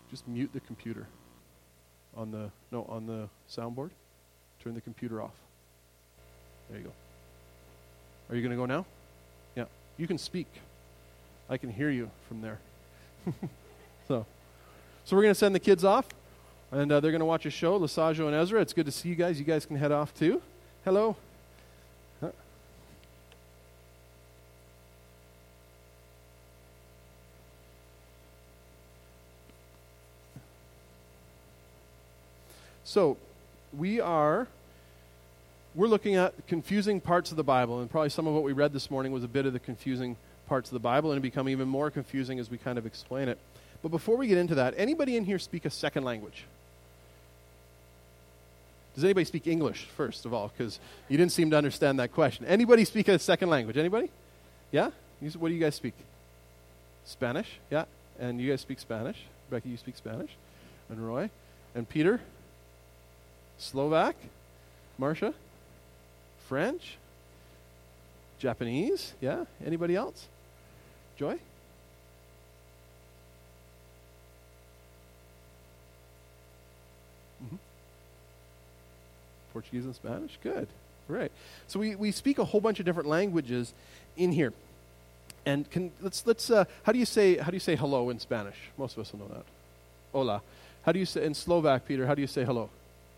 just mute the computer on the soundboard. Turn the computer off. There you go. Are you going to go now? Yeah. You can speak. I can hear you from there. So we're going to send the kids off, and they're going to watch a show, Lesagio and Ezra. It's good to see you guys. You guys can head off too. Hello. So we're looking at confusing parts of the Bible, and probably some of what we read this morning was a bit of the confusing parts of the Bible, and it become even more confusing as we kind of explain it. But before we get into that, anybody in here speak a second language? Does anybody speak English, first of all? Because you didn't seem to understand that question. Anybody speak a second language? Anybody? Yeah? What do you guys speak? Spanish? Yeah? And you guys speak Spanish? Becky, you speak Spanish? And Roy? And Peter? Slovak? Marcia? French? Japanese? Yeah? Anybody else? Joy? Mm-hmm. Portuguese and Spanish? Good. Right. So we speak a whole bunch of different languages in here. And let's how do you say hello in Spanish? Most of us will know that. Hola. How do you say in Slovak, Peter? How do you say hello?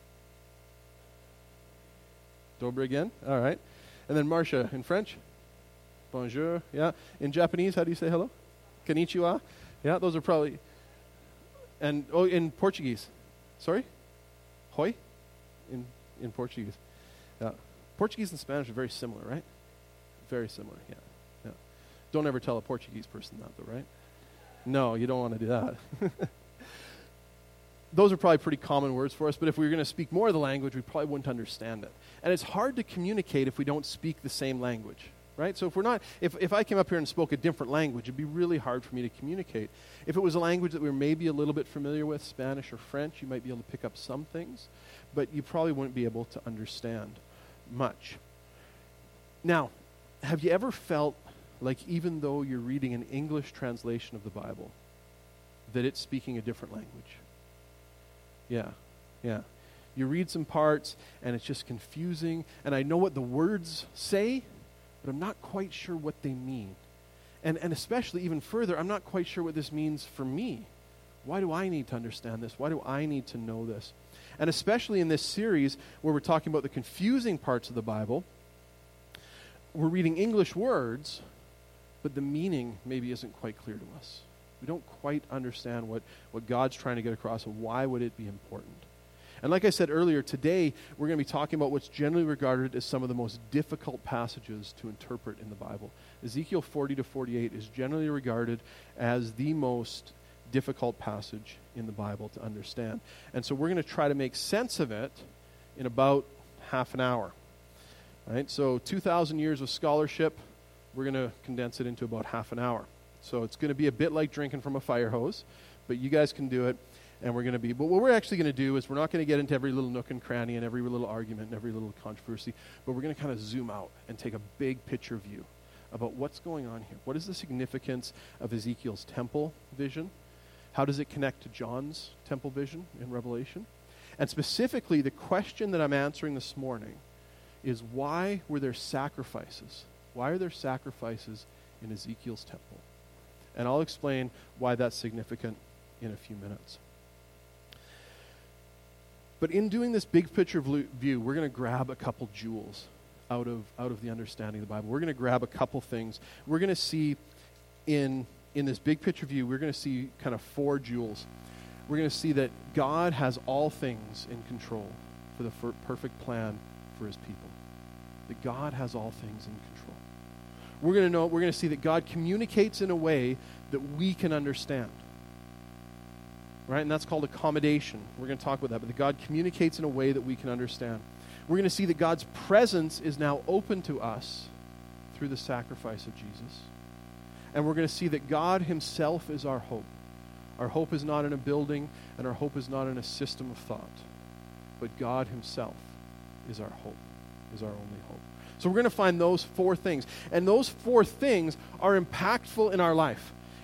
Dobre again? All right. And then Marcia, in French? Bonjour. Yeah. In Japanese, how do you say hello? Konnichiwa. Yeah, those are probably... And, in Portuguese? Sorry? Hoi? In Portuguese. Yeah. Portuguese and Spanish are very similar, right? Very similar, yeah. Don't ever tell a Portuguese person that, though, right? No, you don't want to do that. Those are probably pretty common words for us, but if we were going to speak more of the language, we probably wouldn't understand it. And it's hard to communicate if we don't speak the same language, right? So if I came up here and spoke a different language, it'd be really hard for me to communicate. If it was a language that we were maybe a little bit familiar with, Spanish or French, you might be able to pick up some things, but you probably wouldn't be able to understand much. Now, have you ever felt like even though you're reading an English translation of the Bible, that it's speaking a different language? Yeah. You read some parts, and it's just confusing, and I know what the words say, but I'm not quite sure what they mean. And especially even further, I'm not quite sure what this means for me. Why do I need to understand this? Why do I need to know this? And especially in this series where we're talking about the confusing parts of the Bible, we're reading English words, but the meaning maybe isn't quite clear to us. We don't quite understand what God's trying to get across, and why would it be important. And like I said earlier, today we're going to be talking about what's generally regarded as some of the most difficult passages to interpret in the Bible. Ezekiel 40 to 48 is generally regarded as the most difficult passage in the Bible to understand. And so we're going to try to make sense of it in about half an hour. All right? So 2,000 years of scholarship, we're going to condense it into about half an hour. So it's going to be a bit like drinking from a fire hose, but you guys can do it, and but what we're actually going to do is we're not going to get into every little nook and cranny and every little argument and every little controversy, but we're going to kind of zoom out and take a big picture view about what's going on here. What is the significance of Ezekiel's temple vision? How does it connect to John's temple vision in Revelation? And specifically, the question that I'm answering this morning is, why were there sacrifices? Why are there sacrifices in Ezekiel's temple? And I'll explain why that's significant in a few minutes. But in doing this big picture view, we're going to grab a couple jewels out of the understanding of the Bible. We're going to grab a couple things. We're going to see in this big picture view, we're going to see kind of four jewels. We're going to see that God has all things in control for the perfect plan for his people. That God has all things in control. We're going to see that God communicates in a way that we can understand. Right? And that's called accommodation. We're going to talk about that. But that God communicates in a way that we can understand. We're going to see that God's presence is now open to us through the sacrifice of Jesus. And we're going to see that God himself is our hope. Our hope is not in a building, and our hope is not in a system of thought. But God himself is our hope, is our only hope. So we're going to find those four things. And those four things are impactful in our life.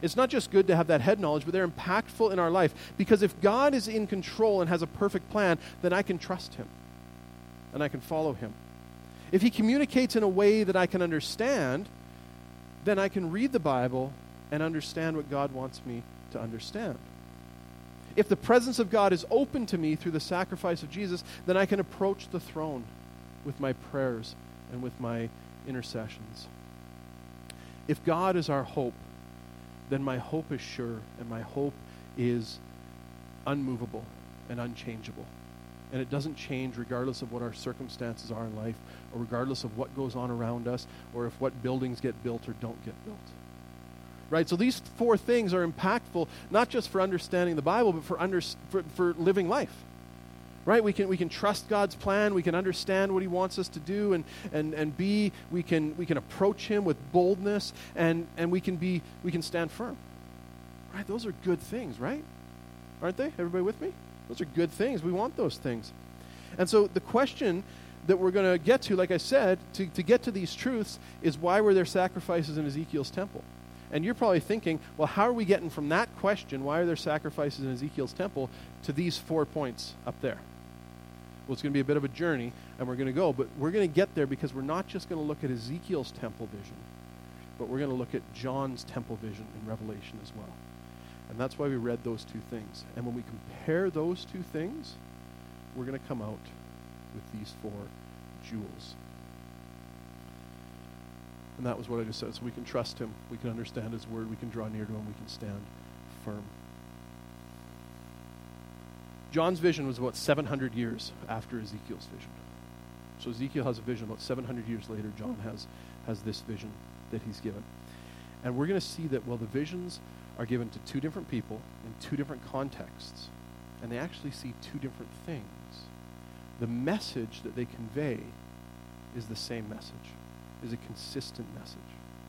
It's not just good to have that head knowledge, but they're impactful in our life. Because if God is in control and has a perfect plan, then I can trust him and I can follow him. If he communicates in a way that I can understand, then I can read the Bible and understand what God wants me to understand. If the presence of God is open to me through the sacrifice of Jesus, then I can approach the throne with my prayers and with my intercessions. If God is our hope, then my hope is sure and my hope is unmovable and unchangeable. And it doesn't change regardless of what our circumstances are in life, or regardless of what goes on around us, or if what buildings get built or don't get built. Right? So these 4 things are impactful, not just for understanding the Bible, but for living life. Right? We can trust God's plan. We can understand what he wants us to do and be. We can approach him with boldness, and we can stand firm. Right? Those are good things, right? Aren't they? Everybody with me? Those are good things. We want those things. And so the question that we're going to get to, like I said, to get to these truths, is why were there sacrifices in Ezekiel's temple? And you're probably thinking, well, how are we getting from that question, why are there sacrifices in Ezekiel's temple, to these 4 points up there? Well, it's going to be a bit of a journey, and we're going to go, but we're going to get there because we're not just going to look at Ezekiel's temple vision, but we're going to look at John's temple vision in Revelation as well. And that's why we read those 2 things. And when we compare those 2 things, we're going to come out with these 4 jewels. And that was what I just said. So we can trust him, we can understand his word, we can draw near to him, we can stand firm. John's vision was about 700 years after Ezekiel's vision. So Ezekiel has a vision. About 700 years later, John has this vision that he's given. And we're going to see that, well, the visions are given to 2 different people in 2 different contexts, and they actually see 2 different things. The message that they convey is the same message, is a consistent message.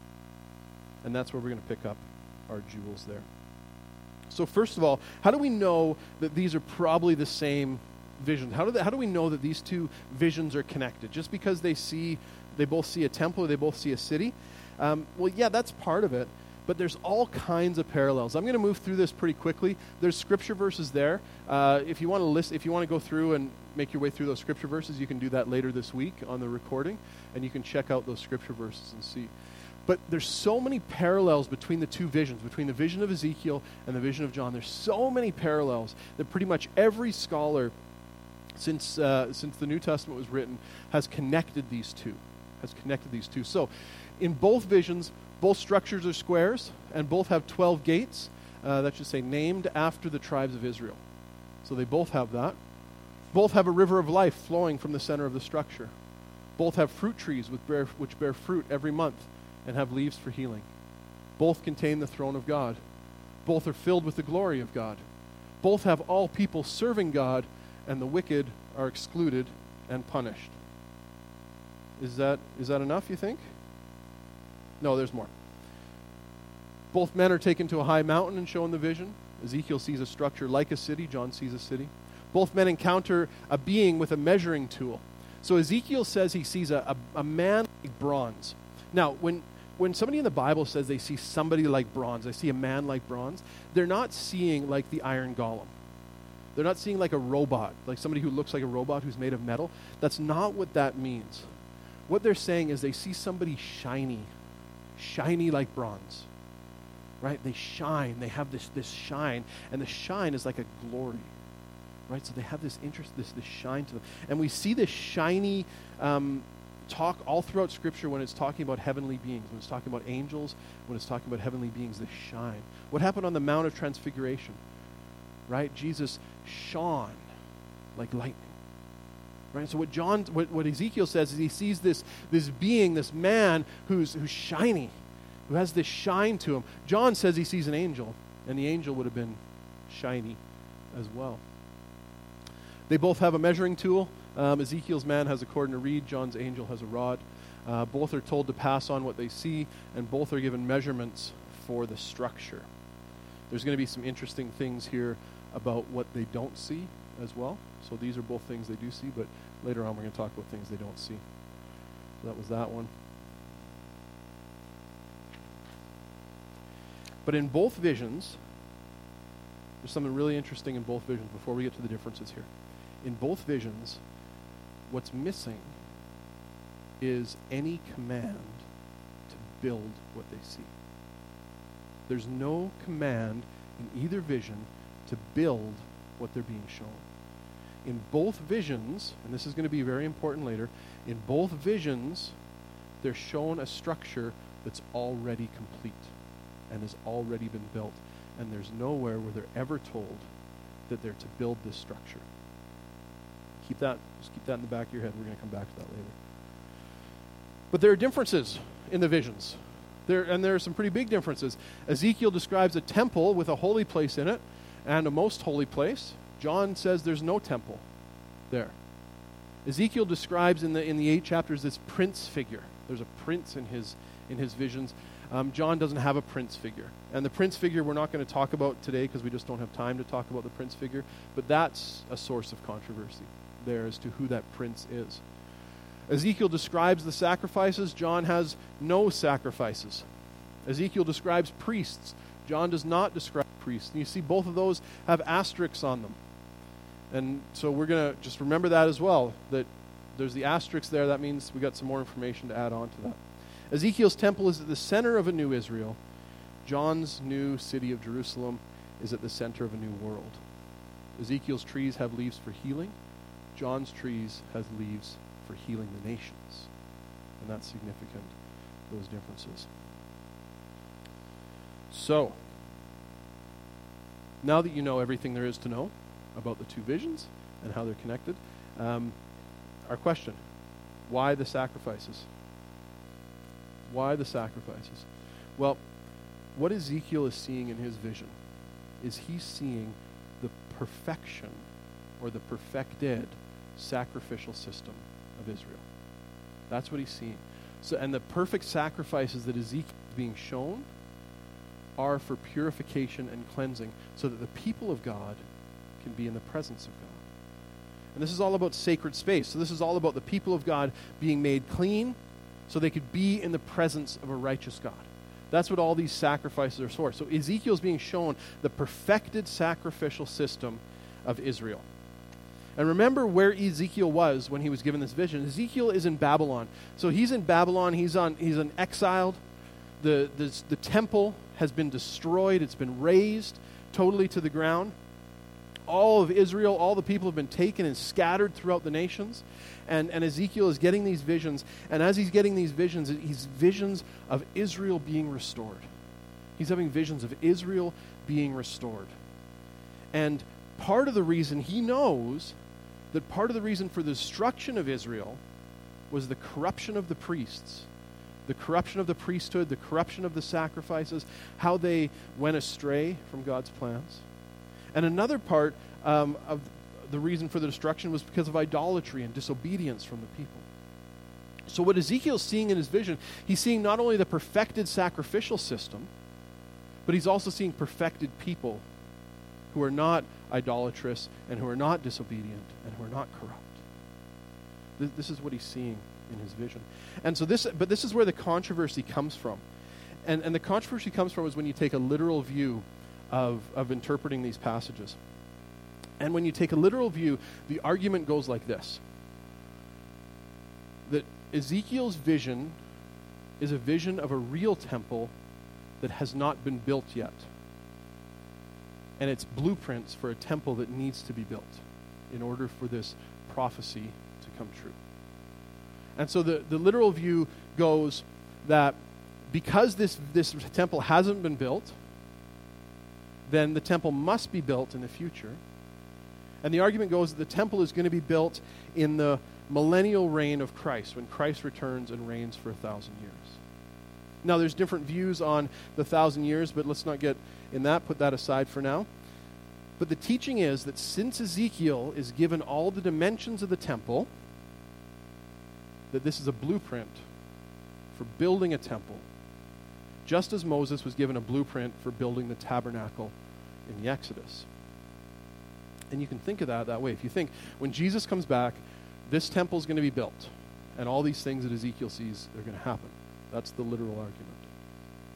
And that's where we're going to pick up our jewels there. So first of all, how do we know that these are probably the same visions? How do we know that these 2 visions are connected? Just because they both see a temple or they both see a city? Well, yeah, that's part of it. But there's all kinds of parallels. I'm going to move through this pretty quickly. There's scripture verses there. If you want to go through and make your way through those scripture verses, you can do that later this week on the recording, and you can check out those scripture verses and see. But there's so many parallels between the 2 visions, between the vision of Ezekiel and the vision of John. There's so many parallels that pretty much every scholar since the New Testament was written has connected these two. So in both visions, both structures are squares, and both have 12 gates, that should say named after the tribes of Israel. So they both have that. Both have a river of life flowing from the center of the structure. Both have fruit trees which bear fruit every month and have leaves for healing. Both contain the throne of God. Both are filled with the glory of God. Both have all people serving God, and the wicked are excluded and punished. Is that enough, you think? No, there's more. Both men are taken to a high mountain and shown the vision. Ezekiel sees a structure like a city. John sees a city. Both men encounter a being with a measuring tool. So Ezekiel says he sees a man like bronze. Now, when somebody in the Bible says they see somebody like bronze, they see a man like bronze, they're not seeing like the Iron Golem. They're not seeing like a robot, like somebody who looks like a robot who's made of metal. That's not what that means. What they're saying is they see somebody shiny like bronze, right? They shine. They have this shine, and the shine is like a glory, right? So they have this interest, this shine to them. And we see this shiny talk all throughout Scripture when it's talking about heavenly beings, when it's talking about angels, when it's talking about heavenly beings, this shine. What happened on the Mount of Transfiguration, right? Jesus shone like lightning. Right? So what Ezekiel says is he sees this being, this man who's shiny, who has this shine to him. John says he sees an angel, and the angel would have been shiny as well. They both have a measuring tool. Ezekiel's man has a cord and a reed. John's angel has a rod. Both are told to pass on what they see, and both are given measurements for the structure. There's going to be some interesting things here about what they don't see as well. So these are both things they do see, but later on we're going to talk about things they don't see. So that was that one. But in both visions, there's something really interesting in both visions before we get to the differences here. In both visions, what's missing is any command to build what they see. There's no command in either vision to build what they're being shown. In both visions, and this is going to be very important later, in both visions, they're shown a structure that's already complete and has already been built. And there's nowhere where they're ever told that they're to build this structure. Just keep that in the back of your head. We're going to come back to that later. But there are differences in the visions. There are some pretty big differences. Ezekiel describes a temple with a holy place in it and a most holy place. John says there's no temple there. Ezekiel describes in the 8 chapters this prince figure. There's a prince in his visions. John doesn't have a prince figure. And the prince figure we're not going to talk about today because we just don't have time to talk about the prince figure. But that's a source of controversy there as to who that prince is. Ezekiel describes the sacrifices. John has no sacrifices. Ezekiel describes priests. John does not describe priests. And you see both of those have asterisks on them. And so we're going to just remember that as well, that there's the asterisk there. That means we got some more information to add on to that. Ezekiel's temple is at the center of a new Israel. John's new city of Jerusalem is at the center of a new world. Ezekiel's trees have leaves for healing. John's trees have leaves for healing the nations. And that's significant, those differences. So, now that you know everything there is to know about the two visions and how they're connected, our question, why the sacrifices? Why the sacrifices? Well, what Ezekiel is seeing in his vision is he's seeing the perfection or the perfected sacrificial system of Israel. That's what he's seeing. So, and the perfect sacrifices that Ezekiel is being shown are for purification and cleansing so that the people of God can be in the presence of God. And this is all about sacred space. So this is all about the people of God being made clean so they could be in the presence of a righteous God. That's what all these sacrifices are for. So Ezekiel's being shown the perfected sacrificial system of Israel. And remember where Ezekiel was when he was given this vision. Ezekiel is in Babylon. So he's in Babylon. He's an exiled. The temple has been destroyed. It's been razed totally to the ground. All of Israel, all the people have been taken and scattered throughout the nations. And Ezekiel is getting these visions. And as he's getting these visions, he's visions of Israel being restored. He's having visions of Israel being restored. And part of the reason he knows that part of the reason for the destruction of Israel was the corruption of the priests, the corruption of the priesthood, the corruption of the sacrifices, how they went astray from God's plans. And another part of the reason for the destruction was because of idolatry and disobedience from the people. So what Ezekiel's seeing in his vision, he's seeing not only the perfected sacrificial system, but he's also seeing perfected people who are not idolatrous and who are not disobedient and who are not corrupt. This is what he's seeing in his vision. And so this is where the controversy comes from. And the controversy comes from is when you take a literal view of interpreting these passages. And when you take a literal view, the argument goes like this. That Ezekiel's vision is a vision of a real temple that has not been built yet. And it's blueprints for a temple that needs to be built in order for this prophecy to come true. And so the literal view goes that because this temple hasn't been built, then the temple must be built in the future. And the argument goes that the temple is going to be built in the millennial reign of Christ, when Christ returns and reigns for 1,000 years. Now, there's different views on the 1,000 years, but let's not get in that, put that aside for now. But the teaching is that since Ezekiel is given all the dimensions of the temple, that this is a blueprint for building a temple, just as Moses was given a blueprint for building the tabernacle in the Exodus. And you can think of that way. If you think, when Jesus comes back, this temple is going to be built, and all these things that Ezekiel sees are going to happen. That's the literal argument.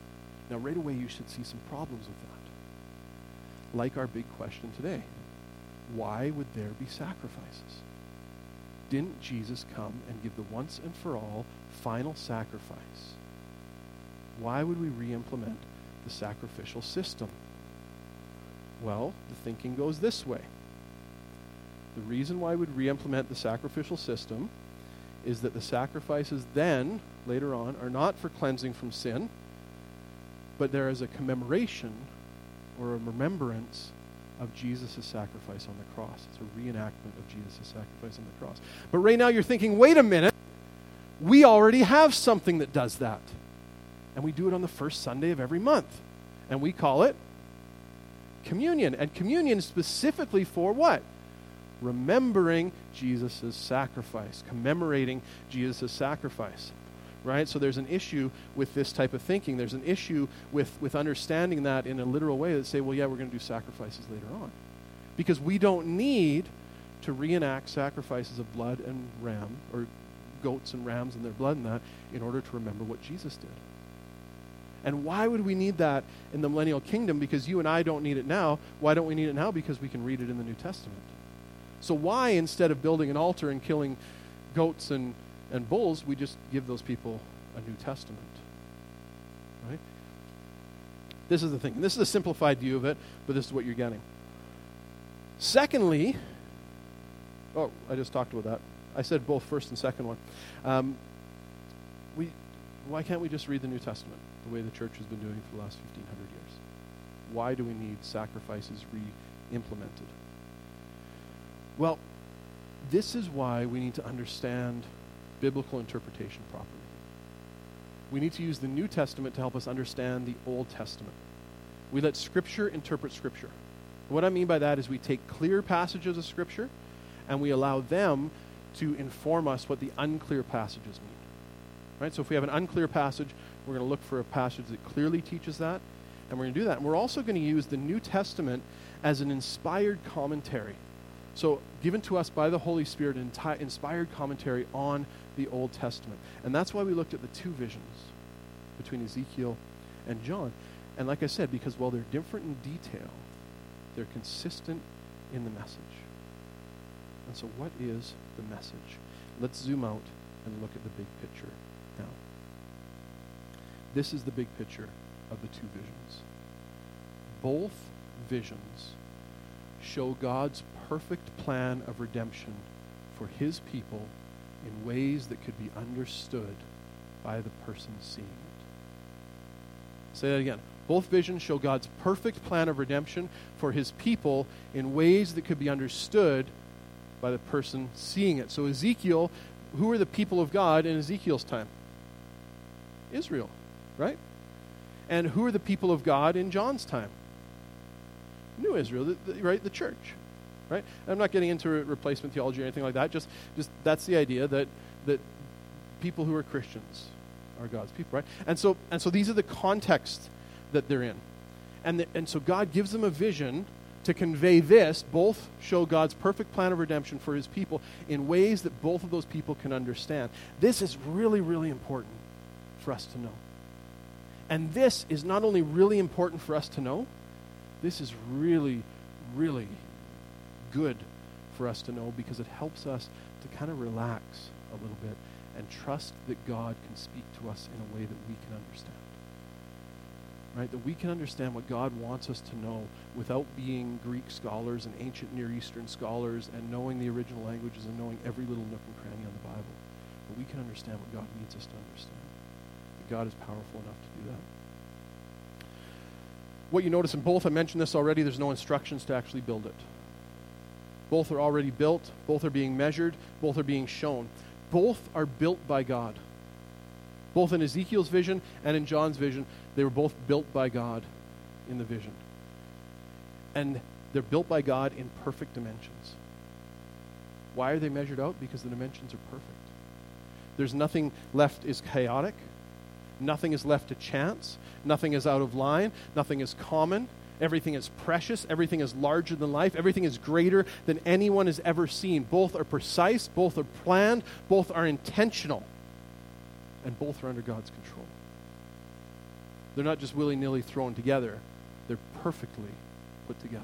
Now, right away, you should see some problems with that. Like our big question today. Why would there be sacrifices? Didn't Jesus come and give the once and for all final sacrifice? Why would we re-implement the sacrificial system? Well, the thinking goes this way. The reason why we'd re-implement the sacrificial system is that the sacrifices then, later on, are not for cleansing from sin, but there is a commemoration or a remembrance of Jesus' sacrifice on the cross. It's a reenactment of Jesus' sacrifice on the cross. But right now you're thinking, wait a minute, we already have something that does that. And we do it on the first Sunday of every month. And we call it communion. And communion is specifically for what? Remembering Jesus' sacrifice, commemorating Jesus' sacrifice. Right? So there's an issue with this type of thinking. There's an issue with understanding that in a literal way that say, well, yeah, we're going to do sacrifices later on. Because we don't need to reenact sacrifices of blood and ram, or goats and rams and their blood and that, in order to remember what Jesus did. And why would we need that in the millennial kingdom? Because you and I don't need it now. Why don't we need it now? Because we can read it in the New Testament. So why, instead of building an altar and killing goats and bulls, we just give those people a New Testament? Right? This is the thing. This is a simplified view of it, but this is what you're getting. Secondly, I just talked about that. I said both first and second one. Why can't we just read the New Testament the way the church has been doing for the last 1,500 years? Why do we need sacrifices re-implemented? Well, this is why we need to understand biblical interpretation properly. We need to use the New Testament to help us understand the Old Testament. We let Scripture interpret Scripture. What I mean by that is we take clear passages of Scripture and we allow them to inform us what the unclear passages mean. Right? So if we have an unclear passage, we're going to look for a passage that clearly teaches that, and we're going to do that. And we're also going to use the New Testament as an inspired commentary. So given to us by the Holy Spirit, an inspired commentary on the Old Testament. And that's why we looked at the two visions between Ezekiel and John. And like I said, because while they're different in detail, they're consistent in the message. And so what is the message? Let's zoom out and look at the big picture now. This is the big picture of the two visions. Both visions show God's perfect plan of redemption for his people in ways that could be understood by the person seeing it. Say that again. Both visions show God's perfect plan of redemption for his people in ways that could be understood by the person seeing it. So Ezekiel, who were the people of God in Ezekiel's time? Israel, right? And who are the people of God in John's time? New Israel, right? The church, right? I'm not getting into replacement theology or anything like that. Just that's the idea that people who are Christians are God's people, right? And so these are the contexts that they're in, and so God gives them a vision to convey this. Both show God's perfect plan of redemption for his people in ways that both of those people can understand. This is really, really important for us to know. And this is not only really important for us to know, this is really, really good for us to know, because it helps us to kind of relax a little bit and trust that God can speak to us in a way that we can understand. Right? That we can understand what God wants us to know without being Greek scholars and ancient Near Eastern scholars and knowing the original languages and knowing every little nook and cranny on the Bible. But we can understand what God needs us to understand. That God is powerful enough to do that. What you notice in both, I mentioned this already, there's no instructions to actually build it. Both are already built. Both are being measured. Both are being shown. Both are built by God. Both in Ezekiel's vision and in John's vision, they were both built by God in the vision. And they're built by God in perfect dimensions. Why are they measured out? Because the dimensions are perfect. There's nothing left is chaotic. Nothing is left to chance. Nothing is out of line. Nothing is common. Everything is precious. Everything is larger than life. Everything is greater than anyone has ever seen. Both are precise. Both are planned. Both are intentional. And both are under God's control. They're not just willy-nilly thrown together. They're perfectly put together.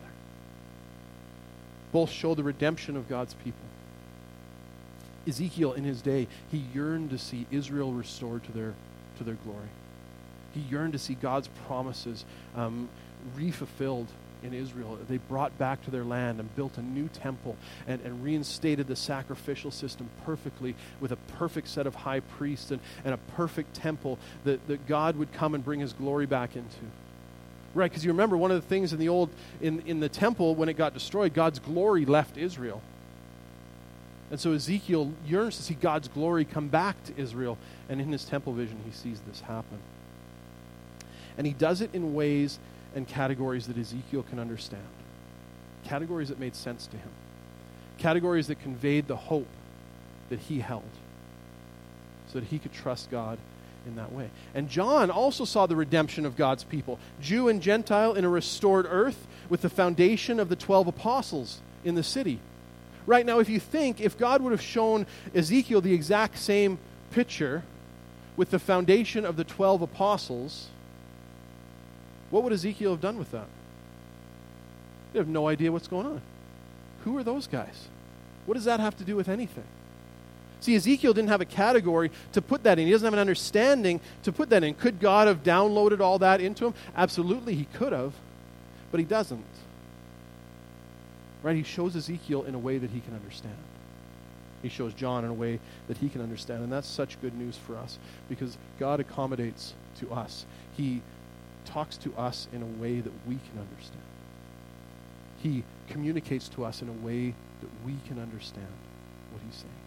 Both show the redemption of God's people. Ezekiel, in his day, he yearned to see Israel restored to their glory. He yearned to see God's promises re-fulfilled in Israel. They brought back to their land and built a new temple and reinstated the sacrificial system perfectly with a perfect set of high priests and a perfect temple that God would come and bring his glory back into. Right, because you remember one of the things in the temple when it got destroyed, God's glory left Israel. And so Ezekiel yearns to see God's glory come back to Israel, and in his temple vision he sees this happen. And he does it in ways and categories that Ezekiel can understand. Categories that made sense to him. Categories that conveyed the hope that he held, so that he could trust God in that way. And John also saw the redemption of God's people, Jew and Gentile, in a restored earth with the foundation of the 12 apostles in the city. Right now, if God would have shown Ezekiel the exact same picture with the foundation of the 12 apostles, what would Ezekiel have done with that? They have no idea what's going on. Who are those guys? What does that have to do with anything? See, Ezekiel didn't have a category to put that in. He doesn't have an understanding to put that in. Could God have downloaded all that into him? Absolutely, he could have, but he doesn't. Right? He shows Ezekiel in a way that he can understand. He shows John in a way that he can understand, and that's such good news for us because God accommodates to us. He talks to us in a way that we can understand. He communicates to us in a way that we can understand what he's saying.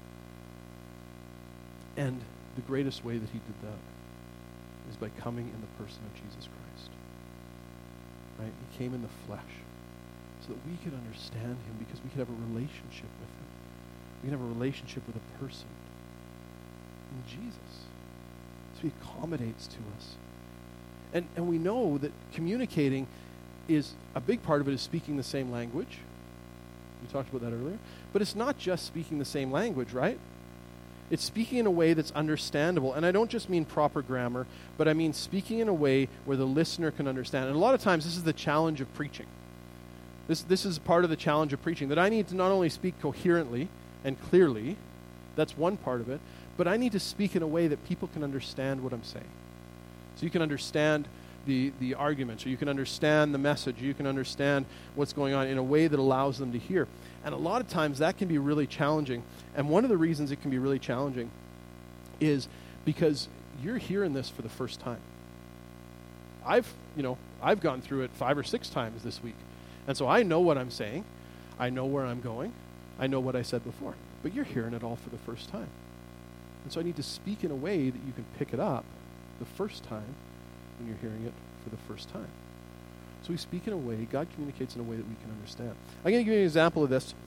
And the greatest way that he did that is by coming in the person of Jesus Christ. Right? He came in the flesh so that we could understand him because we could have a relationship with him. We can have a relationship with a person in Jesus. So he accommodates to us. And we know that communicating is a big part of it is speaking the same language. We talked about that earlier. But it's not just speaking the same language, right? It's speaking in a way that's understandable. And I don't just mean proper grammar, but I mean speaking in a way where the listener can understand. And a lot of times this is the challenge of preaching. This is part of the challenge of preaching, that I need to not only speak coherently and clearly, that's one part of it, but I need to speak in a way that people can understand what I'm saying. So you can understand the arguments, or you can understand the message, or you can understand what's going on in a way that allows them to hear. And a lot of times that can be really challenging. And one of the reasons it can be really challenging is because you're hearing this for the first time. I've gone through it 5 or 6 times this week. And so I know what I'm saying. I know where I'm going. I know what I said before. But you're hearing it all for the first time. And so I need to speak in a way that you can pick it up the first time when you're hearing it for the first time. So we speak in a way, God communicates in a way that we can understand. I'm going to give you an example of this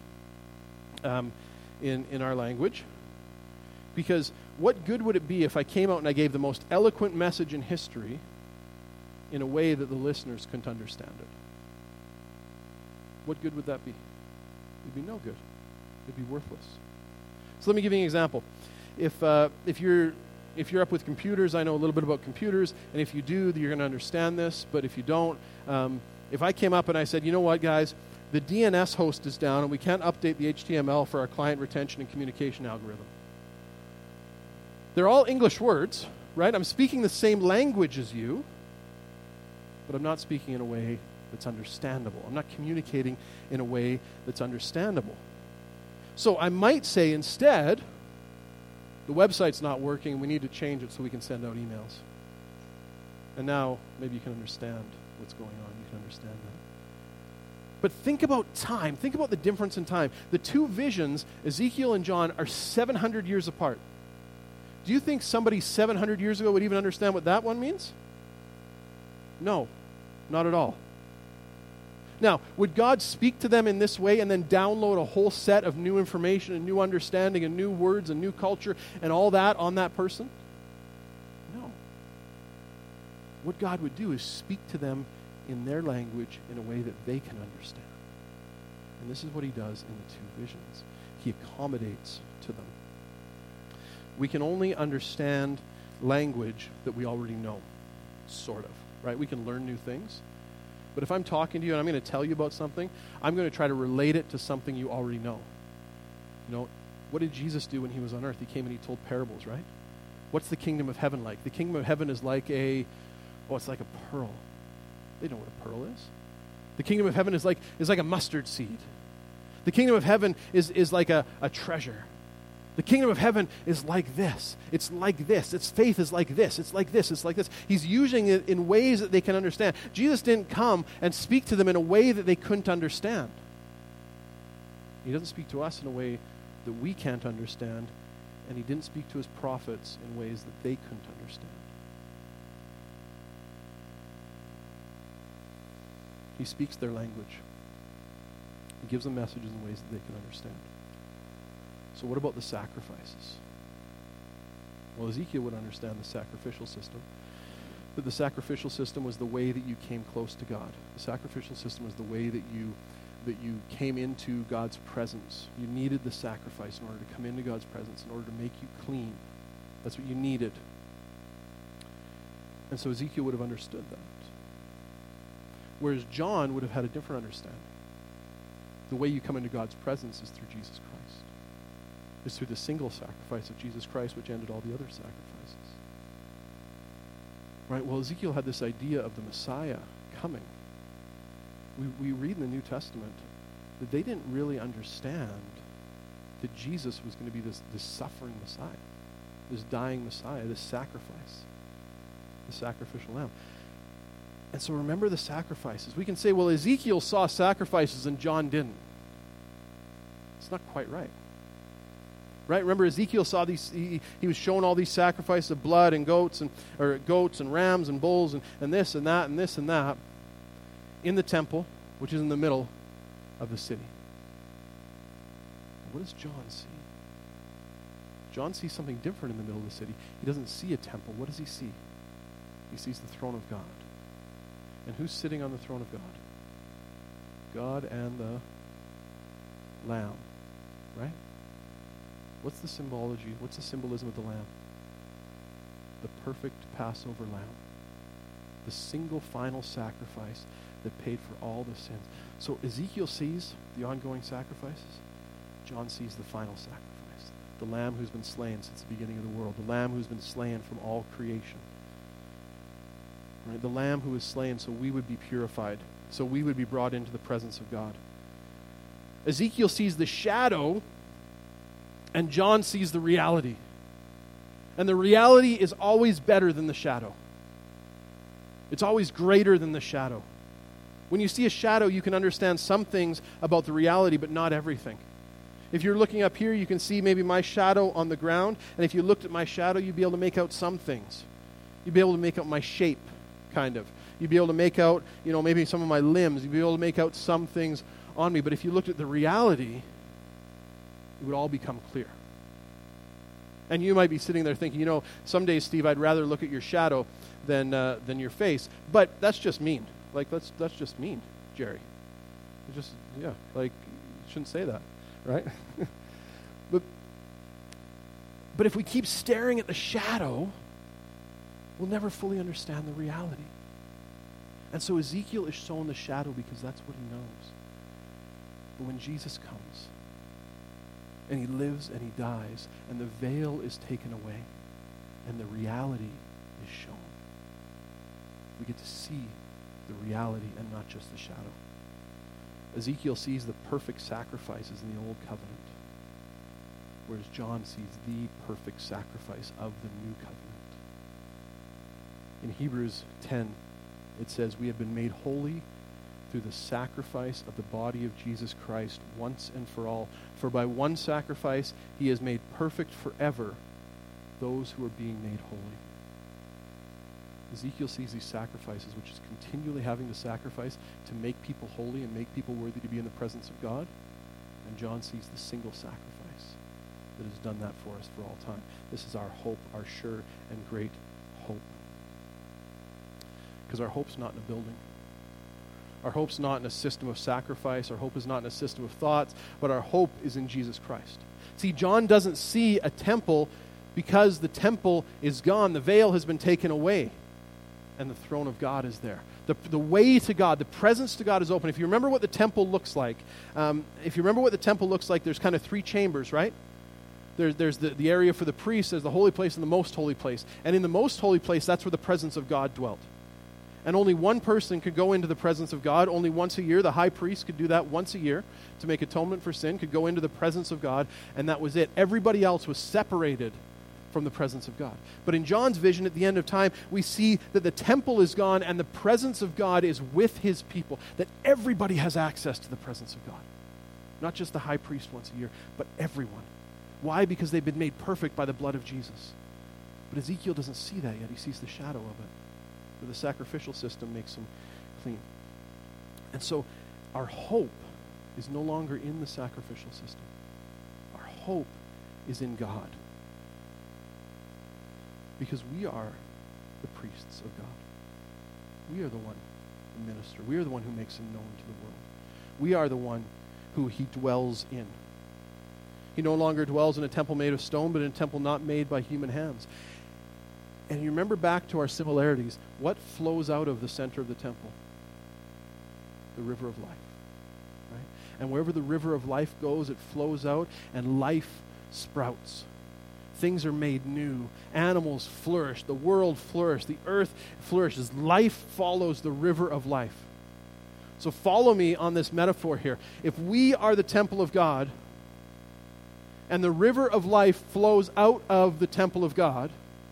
in our language. Because what good would it be if I came out and I gave the most eloquent message in history in a way that the listeners couldn't understand it? What good would that be? It'd be no good. It'd be worthless. So let me give you an example. If you're up with computers, I know a little bit about computers, and if you do, you're going to understand this, but if you don't, if I came up and I said, you know what, guys, the DNS host is down and we can't update the HTML for our client retention and communication algorithm. They're all English words, right? I'm speaking the same language as you, but I'm not speaking in a way that's understandable. I'm not communicating in a way that's understandable. So I might say instead, the website's not working, we need to change it so we can send out emails. And now maybe you can understand what's going on. You can understand that. But think about time. Think about the difference in time. The two visions, Ezekiel and John, are 700 years apart. Do you think somebody 700 years ago would even understand what that one means? No, not at all. Now, would God speak to them in this way and then download a whole set of new information and new understanding and new words and new culture and all that on that person? No. What God would do is speak to them in their language in a way that they can understand. And this is what he does in the two visions. He accommodates to them. We can only understand language that we already know. sort of, right? We can learn new things. But if I'm talking to you and I'm going to tell you about something, I'm going to try to relate it to something you already know. You know, what did Jesus do when he was on earth? He came and he told parables, right? What's the kingdom of heaven like? The kingdom of heaven is like it's like a pearl. They know what a pearl is. The kingdom of heaven is like a mustard seed. The kingdom of heaven is like a treasure. The kingdom of heaven is like this. It's like this. Its faith is like this. It's like this. It's like this. He's using it in ways that they can understand. Jesus didn't come and speak to them in a way that they couldn't understand. He doesn't speak to us in a way that we can't understand, and he didn't speak to his prophets in ways that they couldn't understand. He speaks their language. He gives them messages in ways that they can understand. So what about the sacrifices? Well, Ezekiel would understand the sacrificial system. That the sacrificial system was the way that you came close to God. The sacrificial system was the way that you came into God's presence. You needed the sacrifice in order to come into God's presence, in order to make you clean. That's what you needed. And so Ezekiel would have understood that. Whereas John would have had a different understanding. The way you come into God's presence is through Jesus Christ. It's through the single sacrifice of Jesus Christ, which ended all the other sacrifices. Right? Well, Ezekiel had this idea of the Messiah coming. We read in the New Testament that they didn't really understand that Jesus was going to be this suffering Messiah, this dying Messiah, this sacrifice, the sacrificial lamb. And so remember the sacrifices. We can say, well, Ezekiel saw sacrifices and John didn't. It's not quite right. Right? Remember, Ezekiel saw these, he was shown all these sacrifices of blood and goats and rams and bulls and this and that and this and that in the temple, which is in the middle of the city. What does John see? John sees something different in the middle of the city. He doesn't see a temple. What does he see? He sees the throne of God. And who's sitting on the throne of God? God and the Lamb, right? What's the symbology? What's the symbolism of the Lamb? The perfect Passover Lamb. The single final sacrifice that paid for all the sins. So Ezekiel sees the ongoing sacrifices. John sees the final sacrifice. The Lamb who's been slain since the beginning of the world. The Lamb who's been slain from all creation. Right? The Lamb who was slain so we would be purified, so we would be brought into the presence of God. Ezekiel sees the shadow, and John sees the reality. And the reality is always better than the shadow. It's always greater than the shadow. When you see a shadow, you can understand some things about the reality, but not everything. If you're looking up here, you can see maybe my shadow on the ground, and if you looked at my shadow, you'd be able to make out some things. You'd be able to make out my shape, kind of. You'd be able to make out, maybe some of my limbs. You'd be able to make out some things on me. But if you looked at the reality, it would all become clear. And you might be sitting there thinking, some days, Steve, I'd rather look at your shadow than your face. But that's just mean. That's just mean, Jerry. You shouldn't say that, right? But if we keep staring at the shadow, we'll never fully understand the reality. And so Ezekiel is shown the shadow because that's what he knows. But when Jesus comes, and he lives and he dies, and the veil is taken away, and the reality is shown, we get to see the reality and not just the shadow. Ezekiel sees the perfect sacrifices in the old covenant, whereas John sees the perfect sacrifice of the new covenant. In Hebrews 10, it says, we have been made holy through the sacrifice of the body of Jesus Christ once and for all. For by one sacrifice he has made perfect forever those who are being made holy. Ezekiel sees these sacrifices, which is continually having to sacrifice to make people holy and make people worthy to be in the presence of God. And John sees the single sacrifice that has done that for us for all time. This is our hope, our sure and great hope. Because our hope's not in a building. Our hope's not in a system of sacrifice. Our hope is not in a system of thoughts. But our hope is in Jesus Christ. See, John doesn't see a temple because the temple is gone. The veil has been taken away. and the throne of God is there. The way to God, the presence to God is open. If you remember what the temple looks like, there's kind of three chambers, right? There's the area for the priest, there's the holy place and the most holy place. And in the most holy place, that's where the presence of God dwelt. And only one person could go into the presence of God only once a year. The high priest could do that once a year to make atonement for sin, could go into the presence of God, and that was it. Everybody else was separated from the presence of God. But in John's vision at the end of time, we see that the temple is gone and the presence of God is with his people, that everybody has access to the presence of God. Not just the high priest once a year, but everyone. Why? Because they've been made perfect by the blood of Jesus. But Ezekiel doesn't see that yet. He sees the shadow of it. But the sacrificial system makes him clean. And so our hope is no longer in the sacrificial system. Our hope is in God. Because we are the priests of God. We are the one who minister. We are the one who makes him known to the world. We are the one who he dwells in. He no longer dwells in a temple made of stone, but in a temple not made by human hands. And you remember back to our similarities, what flows out of the center of the temple? The river of life. Right? And wherever the river of life goes, it flows out and life sprouts. Things are made new. Animals flourish. The world flourishes. The earth flourishes. Life follows the river of life. So follow me on this metaphor here. If we are the temple of God, and the river of life flows out of the temple of God,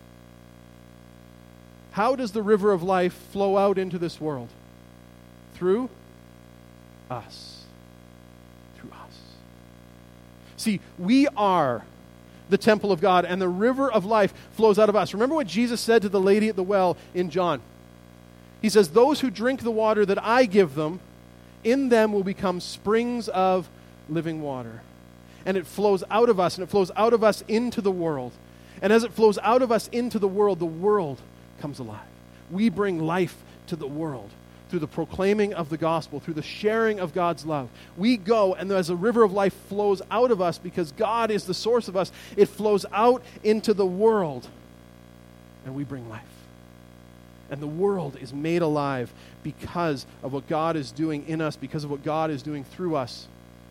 how does the river of life flow out into this world? Through us. Through us. See, we are the temple of God, and the river of life flows out of us. Remember what Jesus said to the lady at the well in John? He says, "Those who drink the water that I give them, in them will become springs of living water." And it flows out of us, and it flows out of us into the world. And as it flows out of us into the world comes alive. We bring life to the world through the proclaiming of the gospel, through the sharing of God's love. We go, and as a river of life flows out of us, because God is the source of us, it flows out into the world, and we bring life. And the world is made alive because of what God is doing in us, because of what God is doing through us.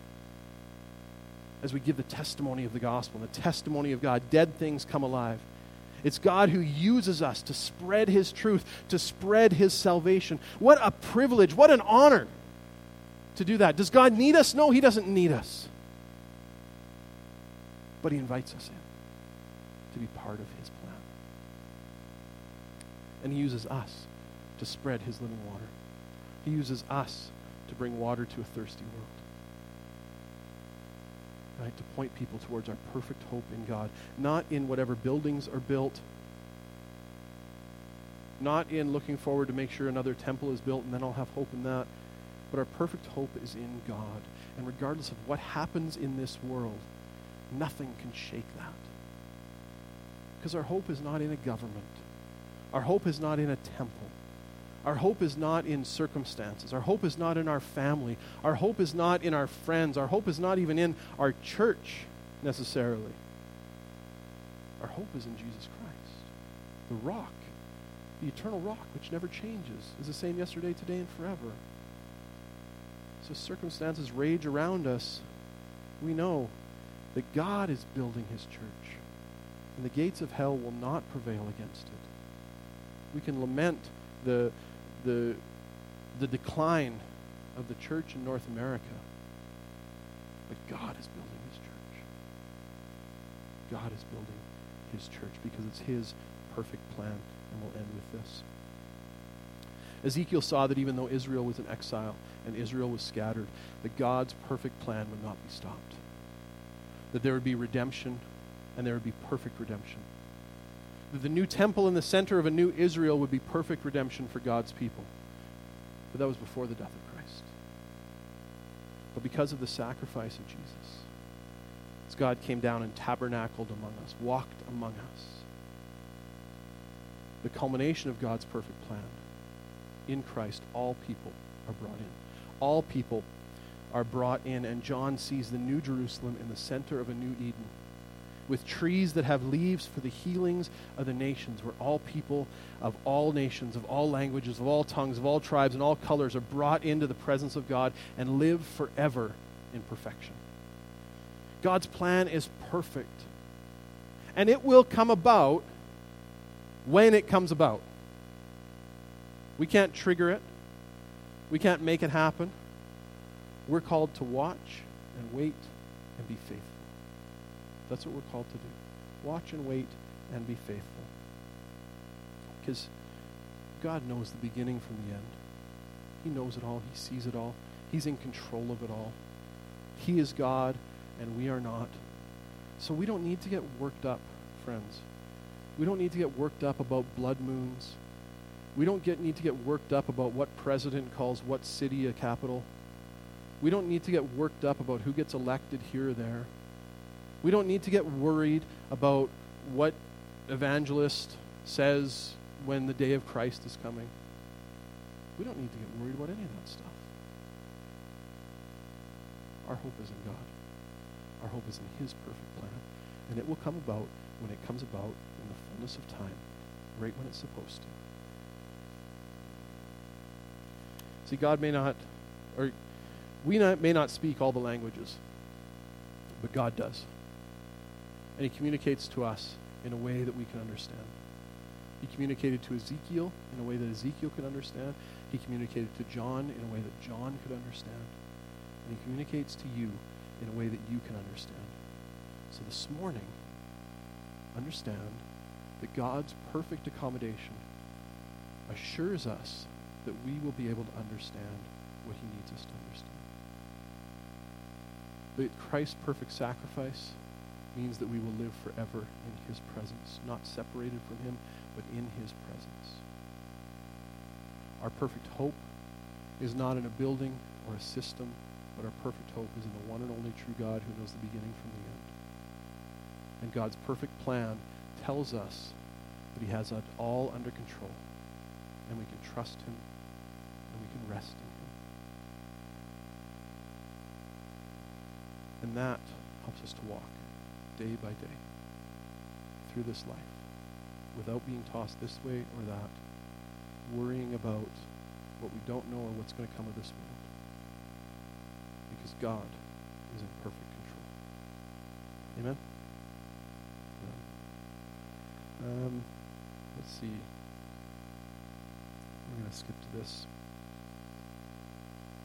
As we give the testimony of the gospel, the testimony of God, dead things come alive. It's God who uses us to spread his truth, to spread his salvation. What a privilege, what an honor to do that. Does God need us? No, he doesn't need us. But he invites us in to be part of his plan. And he uses us to spread his living water. He uses us to bring water to a thirsty world. Right, to point people towards our perfect hope in God. Not in whatever buildings are built. Not in looking forward to make sure another temple is built and then I'll have hope in that. But our perfect hope is in God. And regardless of what happens in this world, nothing can shake that. Because our hope is not in a government. Our hope is not in a temple. Our hope is not in circumstances. Our hope is not in our family. Our hope is not in our friends. Our hope is not even in our church necessarily. Our hope is in Jesus Christ, the rock, the eternal rock which never changes, is the same yesterday, today, and forever. So circumstances rage around us. We know that God is building his church, and the gates of hell will not prevail against it. We can lament the decline of the church in North America. But God is building his church. God is building his church because it's his perfect plan. And we'll end with this. Ezekiel saw that even though Israel was in exile and Israel was scattered, that God's perfect plan would not be stopped. That there would be redemption, and there would be perfect redemption. That the new temple in the center of a new Israel would be perfect redemption for God's people. But that was before the death of Christ. But because of the sacrifice of Jesus, as God came down and tabernacled among us, walked among us, the culmination of God's perfect plan, in Christ, all people are brought in. All people are brought in, and John sees the new Jerusalem in the center of a new Eden. with trees that have leaves for the healings of the nations, where all people of all nations, of all languages, of all tongues, of all tribes, and all colors are brought into the presence of God and live forever in perfection. God's plan is perfect. And it will come about when it comes about. We can't trigger it. We can't make it happen. We're called to watch and wait and be faithful. That's what we're called to do. Watch and wait and be faithful. Because God knows the beginning from the end. He knows it all. He sees it all. He's in control of it all. He is God and we are not. So we don't need to get worked up, friends. We don't need to get worked up about blood moons. We don't need to get worked up about what president calls what city a capital. We don't need to get worked up about who gets elected here or there. We don't need to get worried about what evangelist says when the day of Christ is coming. We don't need to get worried about any of that stuff. Our hope is in God. Our hope is in His perfect plan. And it will come about when it comes about in the fullness of time, right when it's supposed to. See, God may not, or may not speak all the languages, but God does. And He communicates to us in a way that we can understand. He communicated to Ezekiel in a way that Ezekiel could understand. He communicated to John in a way that John could understand. And He communicates to you in a way that you can understand. So this morning, understand that God's perfect accommodation assures us that we will be able to understand what He needs us to understand. That Christ's perfect sacrifice means that we will live forever in His presence, not separated from Him, but in His presence. Our perfect hope is not in a building or a system, but our perfect hope is in the one and only true God who knows the beginning from the end. And God's perfect plan tells us that He has it all under control, and we can trust Him, and we can rest in Him. And that helps us to walk day by day through this life without being tossed this way or that, worrying about what we don't know or what's going to come of this world. Because God is in perfect control. Amen? Let's see. We're going to skip to this.